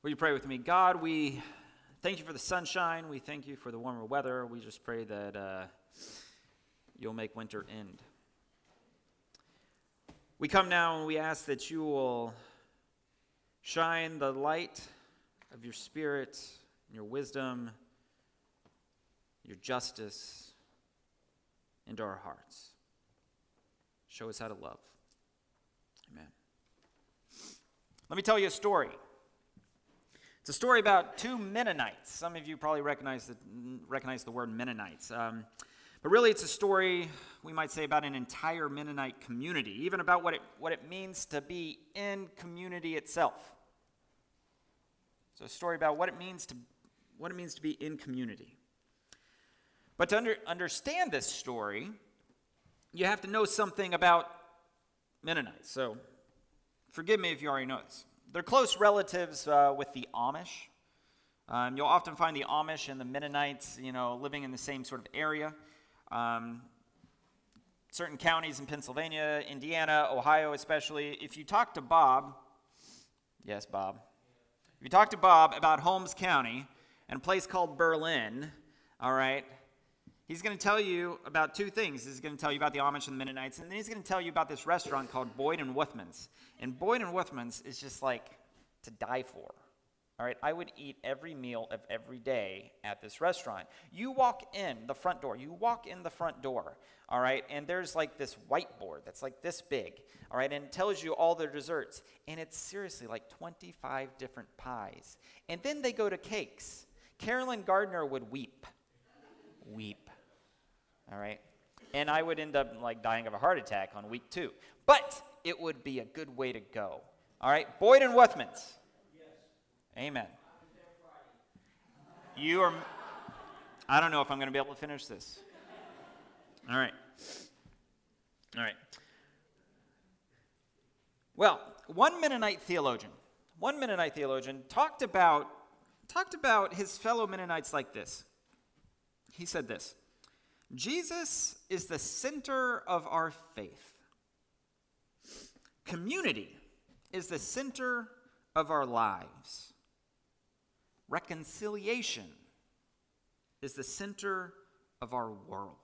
Will you pray with me? God, we thank you for the sunshine. We thank you for the warmer weather. We just pray that you'll make winter end. We come now and we ask that you will shine the light of your Spirit, your wisdom, your justice into our hearts. Show us how to love. Amen. Let me tell you a story. It's a story about two Mennonites. Some of you probably recognize the word Mennonites. But really it's a story, we might say, about an entire Mennonite community, even about what it means to be in community itself. So a story about what it means to be in community. But to understand this story, you have to know something about Mennonites. So forgive me if you already know this. They're close relatives with the Amish. You'll often find the Amish and the Mennonites, living in the same sort of area. Certain counties in Pennsylvania, Indiana, Ohio especially. If you talk to Bob, yes, Bob. If you talk to Bob about Holmes County and a place called Berlin, all right, he's going to tell you about two things. He's going to tell you about the Amish and the Mennonites, and then he's going to tell you about this restaurant called Boyd and Wuthmann's. And Boyd and Wuthmann's is just like to die for. All right, I would eat every meal of every day at this restaurant. You walk in the front door, all right, and there's like this whiteboard that's like this big, all right, and it tells you all their desserts. And it's seriously like 25 different pies. And then they go to cakes. Carolyn Gardner would weep, all right? And I would end up like dying of a heart attack on week 2. But it would be a good way to go, all right? Boyd and Wuthmann's. Amen. I don't know if I'm going to be able to finish this. All right. Well, one Mennonite theologian talked about his fellow Mennonites like this. He said this: Jesus is the center of our faith. Community is the center of our lives. Reconciliation is the center of our world.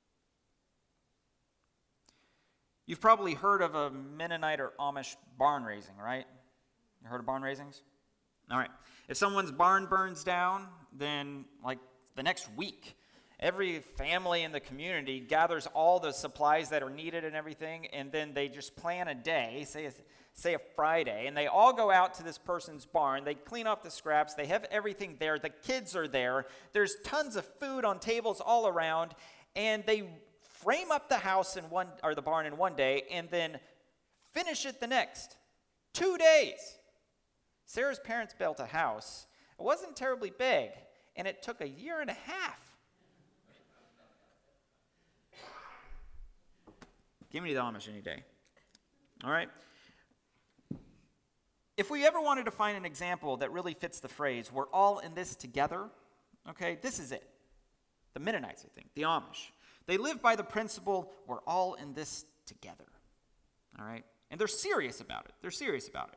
You've probably heard of a Mennonite or Amish barn raising, right? You heard of barn raisings? All right. If someone's barn burns down, then like the next week, every family in the community gathers all the supplies that are needed and everything, and then they just plan a day, say a Friday, and they all go out to this person's barn. They clean off the scraps. They have everything there. The kids are there. There's tons of food on tables all around, and they frame up the barn in one day and then finish it the next. 2 days. Sarah's parents built a house. It wasn't terribly big, and it took 1.5 years. Give me the Amish any day. All right? If we ever wanted to find an example that really fits the phrase, we're all in this together, okay, this is it. The Mennonites, I think, the Amish. They live by the principle, we're all in this together, all right? And they're serious about it.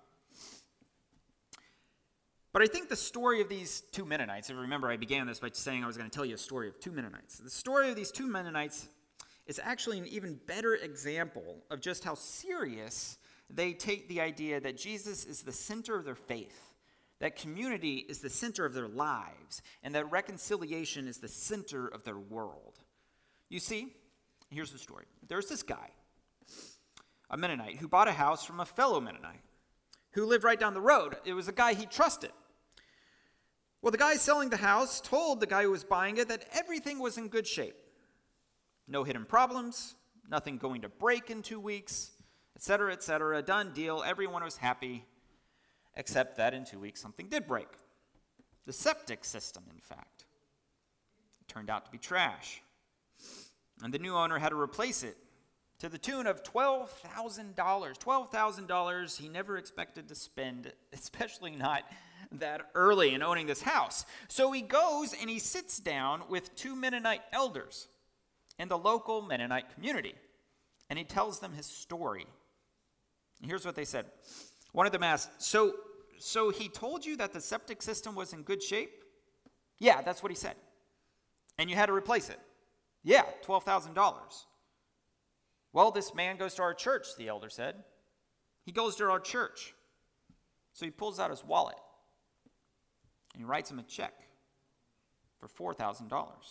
But I think the story of these two Mennonites, and remember I began this by saying I was going to tell you a story of two Mennonites. The story of these two Mennonites is actually an even better example of just how serious they take the idea that Jesus is the center of their faith, that community is the center of their lives, and that reconciliation is the center of their world. You see, here's the story. There's this guy, a Mennonite, who bought a house from a fellow Mennonite who lived right down the road. It was a guy he trusted. Well, the guy selling the house told the guy who was buying it that everything was in good shape. No hidden problems, nothing going to break in 2 weeks, etc., done deal, everyone was happy, except that in 2 weeks something did break. The septic system, in fact. It turned out to be trash. And the new owner had to replace it to the tune of $12,000. $12,000 he never expected to spend, especially not that early in owning this house. So he goes and he sits down with two Mennonite elders in the local Mennonite community, and he tells them his story. And here's what they said. One of them asked, so so he told you that the septic system was in good shape? Yeah, that's what he said. And you had to replace it? Yeah, $12,000. Well, this man goes to our church, the elder said. He goes to our church. So he pulls out his wallet and he writes him a check for $4,000.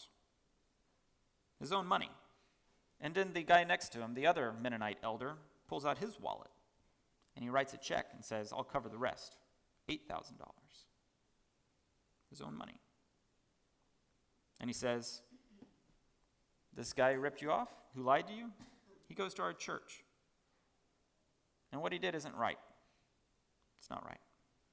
His own money. And then the guy next to him, the other Mennonite elder, pulls out his wallet and he writes a check and says, I'll cover the rest, $8,000. His own money. And he says, this guy who ripped you off, who lied to you, he goes to our church. And what he did isn't right. It's not right.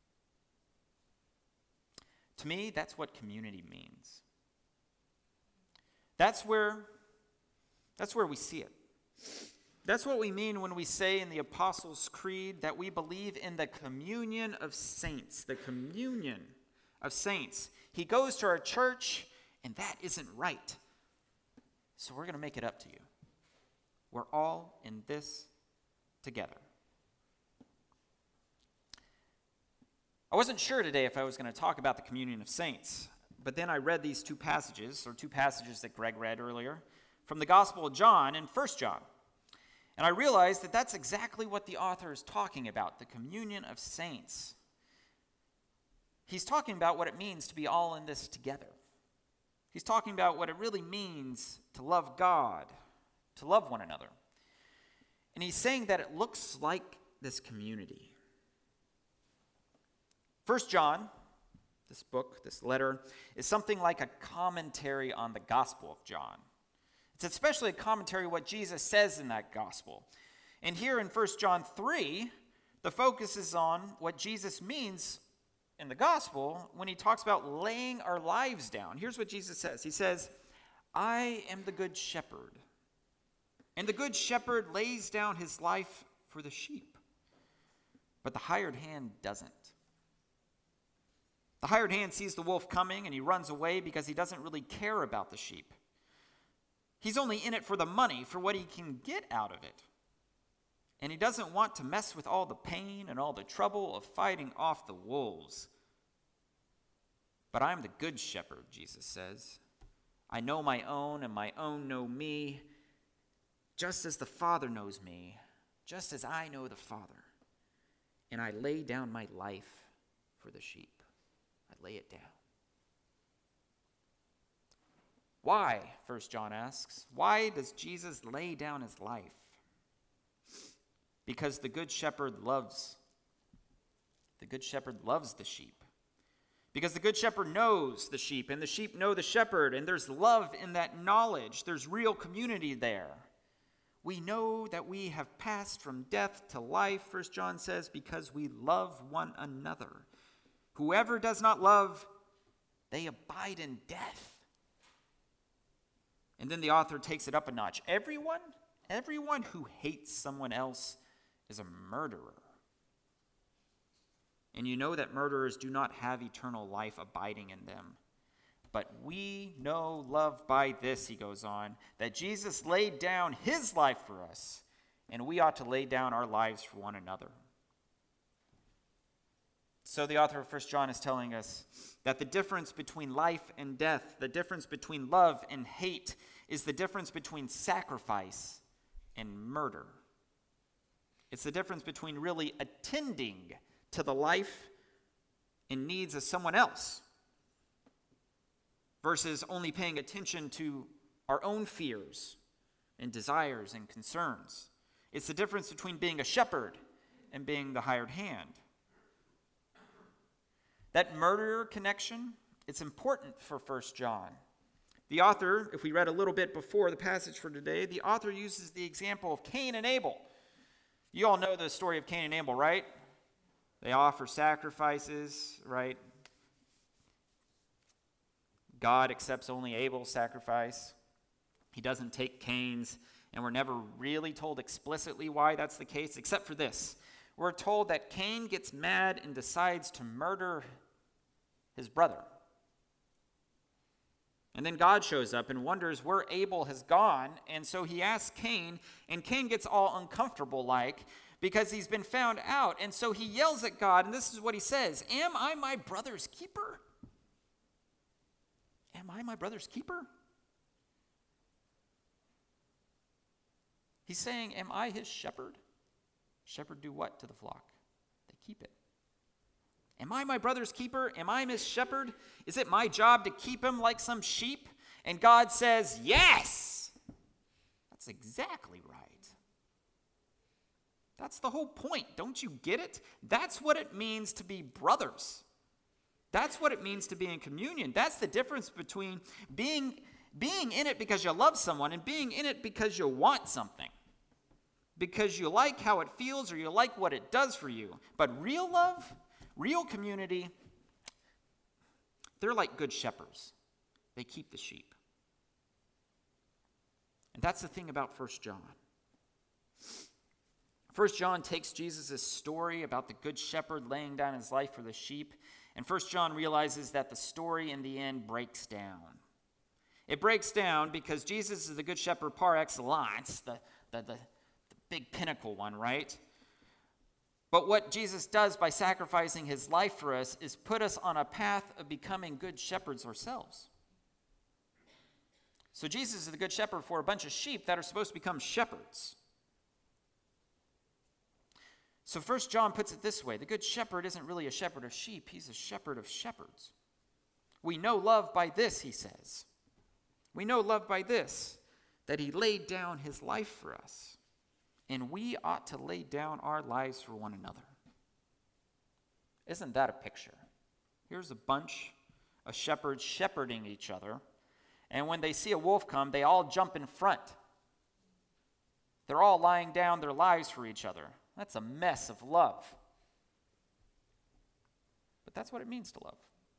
To me, that's what community means. That's where we see it. That's what we mean when we say in the Apostles' Creed that we believe in the communion of saints. The communion of saints. He goes to our church, and that isn't right. So we're going to make it up to you. We're all in this together. I wasn't sure today if I was going to talk about the communion of saints, but then I read these two passages that Greg read earlier, from the Gospel of John and 1 John. And I realized that that's exactly what the author is talking about, the communion of saints. He's talking about what it means to be all in this together. He's talking about what it really means to love God, to love one another. And he's saying that it looks like this community. 1 John, this book, this letter, is something like a commentary on the Gospel of John. It's especially a commentary on what Jesus says in that Gospel. And here in 1 John 3, the focus is on what Jesus means in the Gospel when he talks about laying our lives down. Here's what Jesus says. He says, I am the good shepherd, and the good shepherd lays down his life for the sheep, but the hired hand doesn't. The hired hand sees the wolf coming and he runs away because he doesn't really care about the sheep. He's only in it for the money, for what he can get out of it. And he doesn't want to mess with all the pain and all the trouble of fighting off the wolves. But I'm the good shepherd, Jesus says. I know my own, and my own know me, just as the Father knows me, just as I know the Father. And I lay down my life for the sheep. I lay it down. Why, 1 John asks, why does Jesus lay down his life? Because the good shepherd loves the sheep. Because the good shepherd knows the sheep, and the sheep know the shepherd, and there's love in that knowledge. There's real community there. We know that we have passed from death to life, 1 John says, because we love one another. Whoever does not love, they abide in death. And then the author takes it up a notch. Everyone who hates someone else is a murderer. And you know that murderers do not have eternal life abiding in them. But we know love by this, he goes on, that Jesus laid down his life for us, and we ought to lay down our lives for one another. So the author of 1 John is telling us that the difference between life and death, the difference between love and hate, is the difference between sacrifice and murder. It's the difference between really attending to the life and needs of someone else versus only paying attention to our own fears and desires and concerns. It's the difference between being a shepherd and being the hired hand. That murderer connection, it's important for 1 John. The author, if we read a little bit before the passage for today, the author uses the example of Cain and Abel. You all know the story of Cain and Abel, right? They offer sacrifices, right? God accepts only Abel's sacrifice. He doesn't take Cain's, and we're never really told explicitly why that's the case, except for this. We're told that Cain gets mad and decides to murder his brother. And then God shows up and wonders where Abel has gone, and so he asks Cain, and Cain gets all uncomfortable like, because he's been found out. And so he yells at God, and this is what he says: "Am I my brother's keeper? Am I my brother's keeper?" He's saying, am I his shepherd? Shepherd do what to the flock? They keep it. Am I my brother's keeper? Am I his shepherd? Is it my job to keep him like some sheep? And God says, yes. That's exactly right. That's the whole point. Don't you get it? That's what it means to be brothers. That's what it means to be in communion. That's the difference between being in it because you love someone and being in it because you want something. Because you like how it feels or you like what it does for you. But real love, real community, they're like good shepherds. They keep the sheep. And that's the thing about 1 John. 1 John takes Jesus' story about the good shepherd laying down his life for the sheep, and 1 John realizes that the story in the end breaks down. It breaks down because Jesus is the good shepherd par excellence, the big pinnacle one, right? But what Jesus does by sacrificing his life for us is put us on a path of becoming good shepherds ourselves. So Jesus is the good shepherd for a bunch of sheep that are supposed to become shepherds. So 1 John puts it this way: the good shepherd isn't really a shepherd of sheep, he's a shepherd of shepherds. We know love by this, he says. We know love by this, that he laid down his life for us. And we ought to lay down our lives for one another. Isn't that a picture? Here's a bunch of shepherds shepherding each other. And when they see a wolf come, they all jump in front. They're all laying down their lives for each other. That's a mess of love. But that's what it means to love.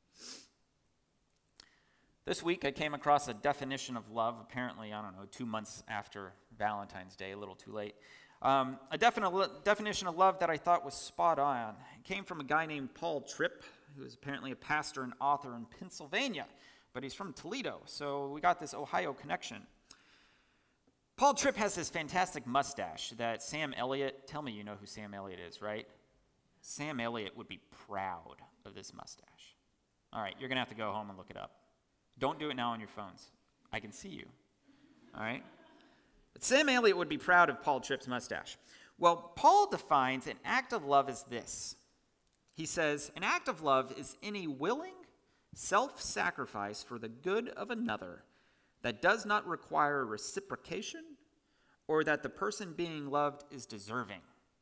This week I came across a definition of love, apparently, 2 months after Valentine's Day, a little too late. A definition of love that I thought was spot on. It came from a guy named Paul Tripp, who is apparently a pastor and author in Pennsylvania, but he's from Toledo, so we got this Ohio connection. Paul Tripp has this fantastic mustache that Sam Elliott, tell me you know who Sam Elliott is, right? Sam Elliott would be proud of this mustache. All right, you're going to have to go home and look it up. Don't do it now on your phones. I can see you. All right? But Sam Elliott would be proud of Paul Tripp's mustache. Well, Paul defines an act of love as this. He says, an act of love is any willing self-sacrifice for the good of another that does not require reciprocation or that the person being loved is deserving.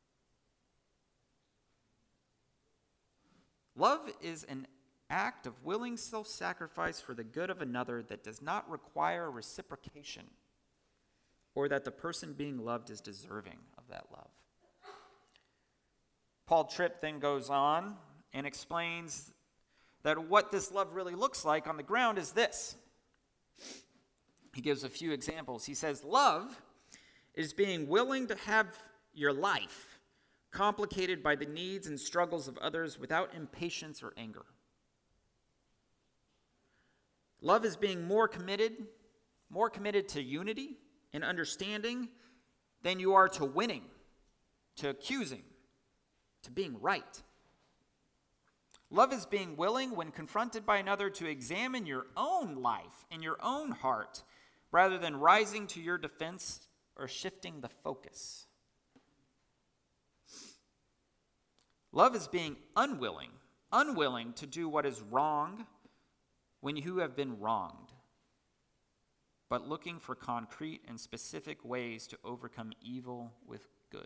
Love is an act of willing self-sacrifice for the good of another that does not require reciprocation or that the person being loved is deserving of that love. Paul Tripp then goes on and explains that what this love really looks like on the ground is this. He gives a few examples. He says, love is being willing to have your life complicated by the needs and struggles of others without impatience or anger. Love is being more committed to unity and understanding than you are to winning, to accusing, to being right. Love is being willing, when confronted by another, to examine your own life and your own heart, rather than rising to your defense or shifting the focus. Love is being unwilling to do what is wrong when you have been wronged, but looking for concrete and specific ways to overcome evil with good.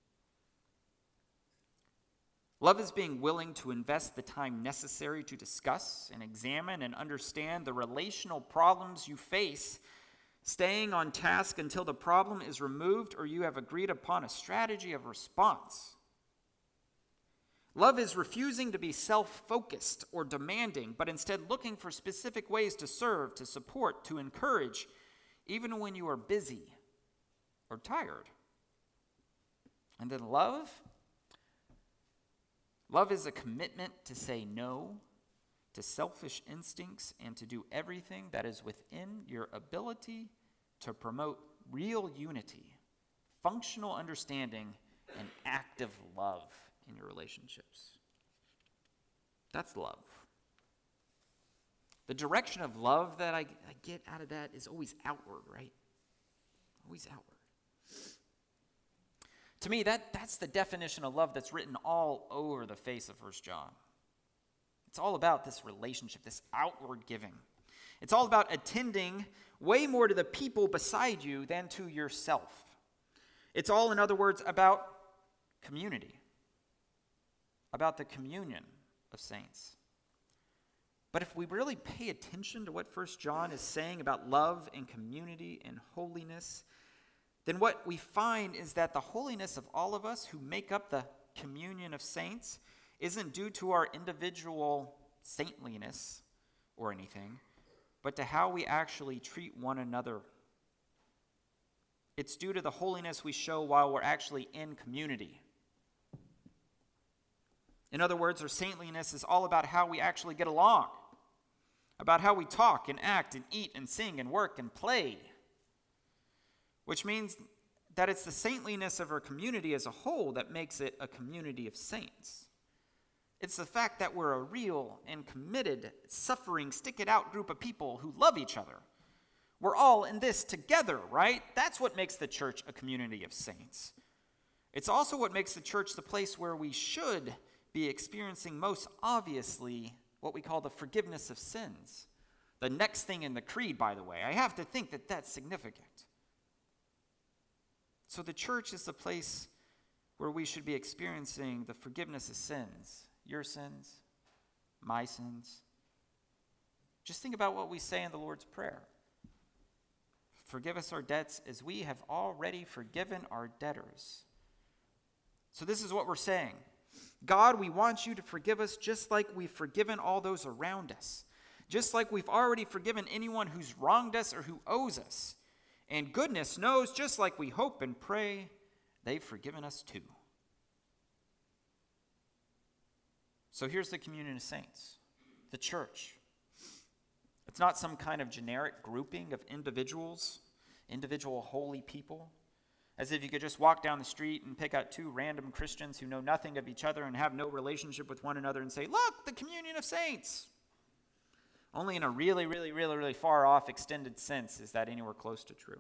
Love is being willing to invest the time necessary to discuss and examine and understand the relational problems you face, staying on task until the problem is removed or you have agreed upon a strategy of response. Love is refusing to be self-focused or demanding, but instead looking for specific ways to serve, to support, to encourage, even when you are busy or tired. And then love is a commitment to say no to selfish instincts and to do everything that is within your ability to promote real unity, functional understanding, an act of love in your relationships. That's love. The direction of love that I get out of that is always outward, right? Always outward. To me, that's the definition of love that's written all over the face of 1 John. It's all about this relationship, this outward giving. It's all about attending way more to the people beside you than to yourself. It's all, in other words, about community, about the communion of saints. But if we really pay attention to what 1 John is saying about love and community and holiness, then what we find is that the holiness of all of us who make up the communion of saints isn't due to our individual saintliness or anything, but to how we actually treat one another. It's due to the holiness we show while we're actually in community. In other words, our saintliness is all about how we actually get along, about how we talk and act and eat and sing and work and play, which means that it's the saintliness of our community as a whole that makes it a community of saints. It's the fact that we're a real and committed, suffering, stick-it-out group of people who love each other. We're all in this together, right? That's what makes the church a community of saints. It's also what makes the church the place where we should be experiencing most obviously what we call the forgiveness of sins. The next thing in the creed, by the way. I have to think that that's significant. So the church is the place where we should be experiencing the forgiveness of sins. Your sins, my sins. Just think about what we say in the Lord's Prayer. Forgive us our debts as we have already forgiven our debtors. So this is what we're saying. God, we want you to forgive us just like we've forgiven all those around us. Just like we've already forgiven anyone who's wronged us or who owes us. And goodness knows, just like we hope and pray, they've forgiven us too. So here's the communion of saints, the church. It's not some kind of generic grouping of individuals, individual holy people, as if you could just walk down the street and pick out two random Christians who know nothing of each other and have no relationship with one another and say, look, the communion of saints. Only in a really, really, really, really far off extended sense is that anywhere close to true.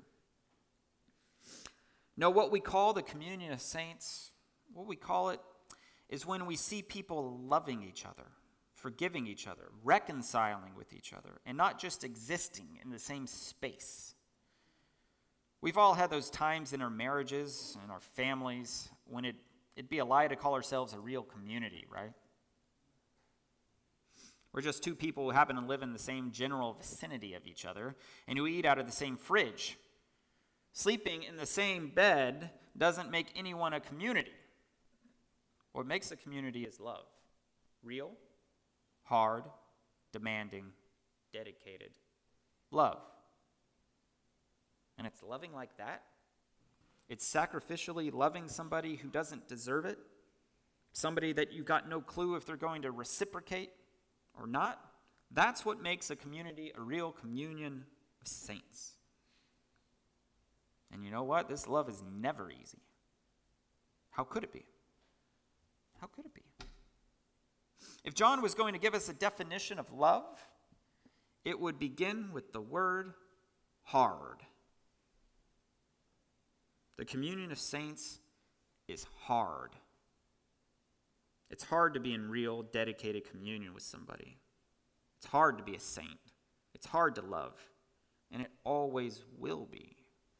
No, what we call the communion of saints, what we call it is when we see people loving each other, forgiving each other, reconciling with each other, and not just existing in the same space. We've all had those times in our marriages and our families when it'd be a lie to call ourselves a real community, right? We're just two people who happen to live in the same general vicinity of each other and who eat out of the same fridge. Sleeping in the same bed doesn't make anyone a community. What makes a community is love. Real, hard, demanding, dedicated. Love. And it's loving like that. It's sacrificially loving somebody who doesn't deserve it. Somebody that you got no clue if they're going to reciprocate or not. That's what makes a community a real communion of saints. And you know what? This love is never easy. How could it be? How could it be? If John was going to give us a definition of love, it would begin with the word hard. The communion of saints is hard. It's hard to be in real, dedicated communion with somebody. It's hard to be a saint. It's hard to love. And it always will be.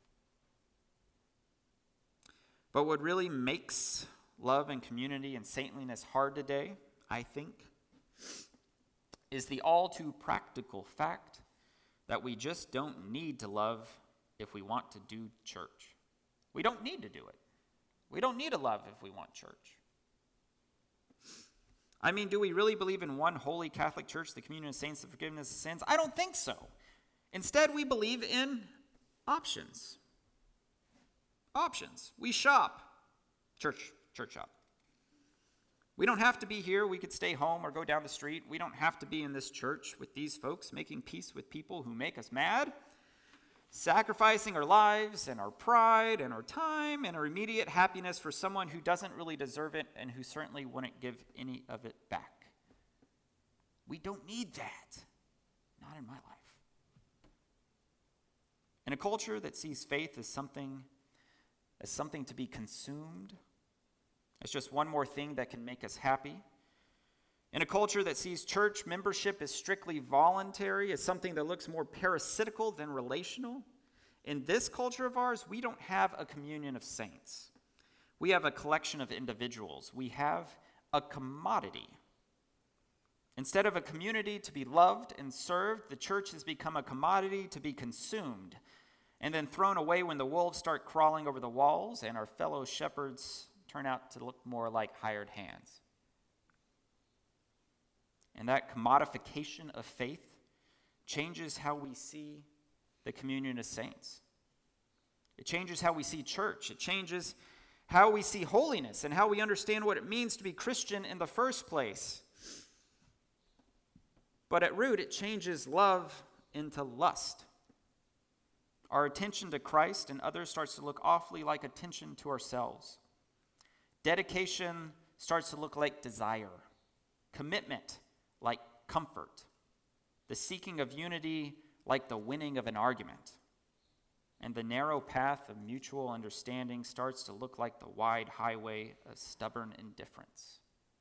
But what really makes love and community and saintliness hard today, I think, is the all too practical fact that we just don't need to love if we want to do church. We don't need to do it. We don't need to love if we want church. I mean, do we really believe in one holy Catholic church, the communion of saints, the forgiveness of sins? I don't think so. Instead, we believe in options. Options. We shop. Church shop. We don't have to be here. We could stay home or go down the street. We don't have to be in this church with these folks making peace with people who make us mad. sacrificing our lives and our pride and our time and our immediate happiness for someone who doesn't really deserve it and who certainly wouldn't give any of it back. We don't need that. Not in my life. In a culture that sees faith as something to be consumed, as just one more thing that can make us happy, in a culture that sees church membership as strictly voluntary, as something that looks more parasitical than relational, in this culture of ours, we don't have a communion of saints. We have a collection of individuals. We have a commodity. Instead of a community to be loved and served, the church has become a commodity to be consumed and then thrown away when the wolves start crawling over the walls and our fellow shepherds turn out to look more like hired hands. And that commodification of faith changes how we see the communion of saints. It changes how we see church. It changes how we see holiness and how we understand what it means to be Christian in the first place. But at root, it changes love into lust. Our attention to Christ and others starts to look awfully like attention to ourselves. Dedication starts to look like desire. Commitment like comfort. The seeking of unity like the winning of an argument. And the narrow path of mutual understanding starts to look like the wide highway of stubborn indifference.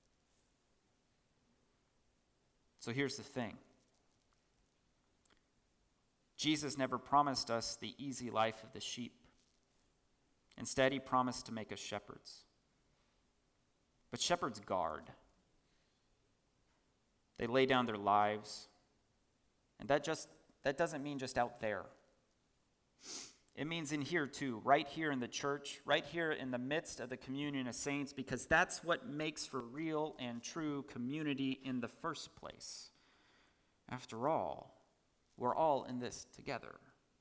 So here's the thing. Jesus never promised us the easy life of the sheep. Instead, he promised to make us shepherds. But shepherds guard. They lay down their lives. And that doesn't mean just out there. It means in here too, right here in the church, right here in the midst of the communion of saints, because that's what makes for real and true community in the first place. After all, we're all in this together.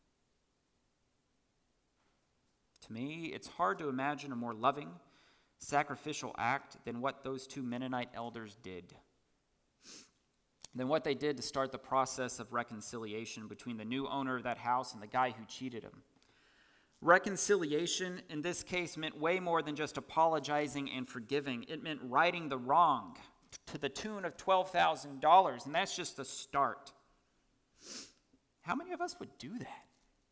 To me, it's hard to imagine a more loving, sacrificial act than what those two Mennonite elders did. Than what they did to start the process of reconciliation between the new owner of that house and the guy who cheated him. Reconciliation, in this case, meant way more than just apologizing and forgiving. It meant righting the wrong to the tune of $12,000, and that's just the start. How many of us would do that?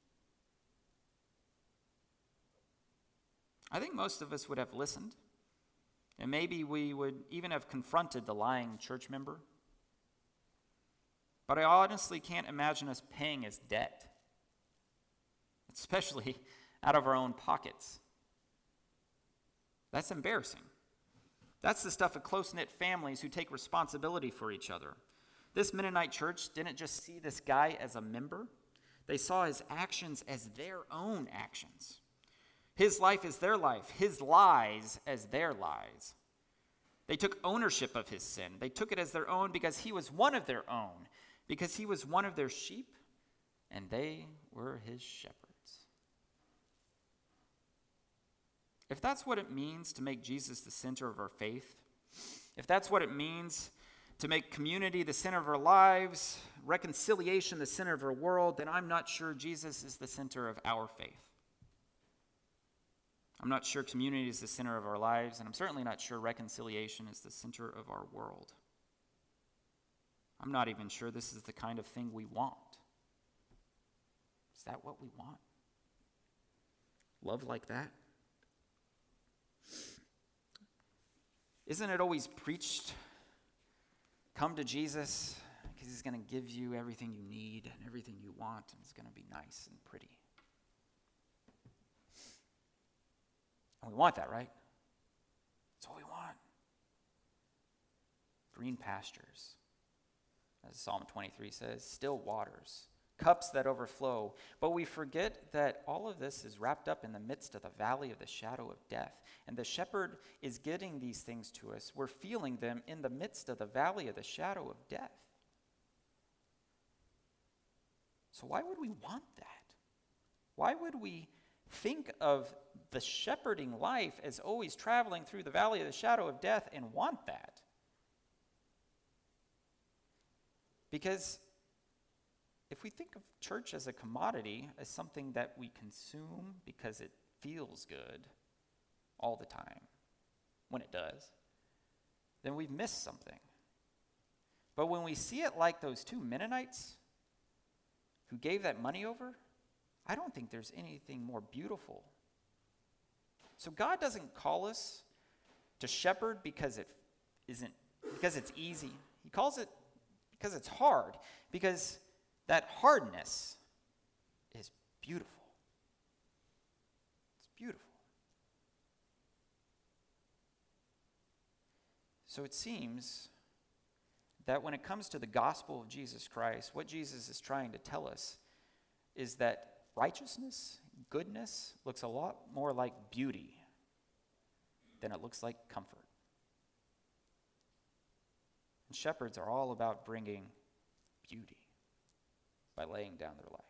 I think most of us would have listened, and maybe we would even have confronted the lying church member. But I honestly can't imagine us paying his debt, especially out of our own pockets. That's embarrassing. That's the stuff of close-knit families who take responsibility for each other. This Mennonite church didn't just see this guy as a member. They saw his actions as their own actions. His life is their life, his lies as their lies. They took ownership of his sin. They took it as their own because he was one of their own. Because he was one of their sheep, and they were his shepherds. If that's what it means to make Jesus the center of our faith, if that's what it means to make community the center of our lives, reconciliation the center of our world, then I'm not sure Jesus is the center of our faith. I'm not sure community is the center of our lives, and I'm certainly not sure reconciliation is the center of our world. I'm not even sure this is the kind of thing we want. Is that what we want? Love like that? Isn't it always preached, come to Jesus because he's going to give you everything you need and everything you want, and it's going to be nice and pretty. And we want that, right? That's what we want. Green pastures. As Psalm 23 says, still waters, cups that overflow. But we forget that all of this is wrapped up in the midst of the valley of the shadow of death. And the shepherd is getting these things to us. We're feeling them in the midst of the valley of the shadow of death. So why would we want that? Why would we think of the shepherding life as always traveling through the valley of the shadow of death and want that? Because if we think of church as a commodity, as something that we consume because it feels good all the time, when it does, then we've missed something. But when we see it like those two Mennonites who gave that money over, I don't think there's anything more beautiful. So God doesn't call us to shepherd because it's easy. He calls it because it's hard, because that hardness is beautiful. It's beautiful. So it seems that when it comes to the gospel of Jesus Christ, what Jesus is trying to tell us is that righteousness, goodness, looks a lot more like beauty than it looks like comfort. And shepherds are all about bringing beauty by laying down their life.